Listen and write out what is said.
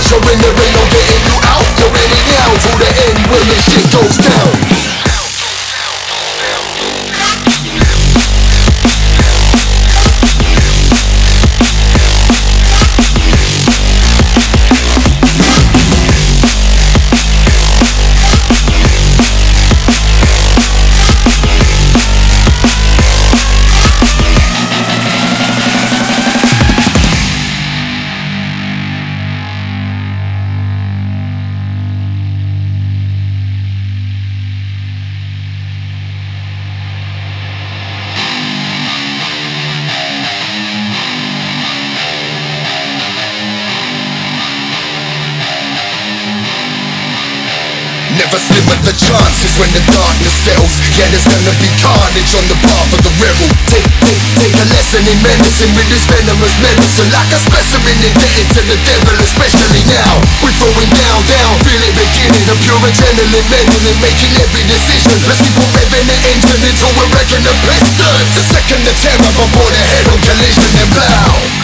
Once you're in there ain't no getting you out. You're in it now to the end when the shit goes down. Never slip at the chances when the darkness settles. Yeah, there's gonna be carnage on the path of the rebel. Take a lesson in menacing with this venomous medicine. Like a specimen indebted to the devil, especially now. We're throwing down, feel it beginning. A pure adrenaline, meddling, making every decision. Let's keep on revving the engine until we're wrecking the pistons. The second the terror before the head on collision and blow.